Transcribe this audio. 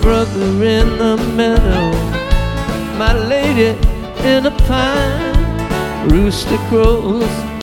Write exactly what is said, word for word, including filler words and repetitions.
brother in the meadow, my lady in a pine. Rooster crows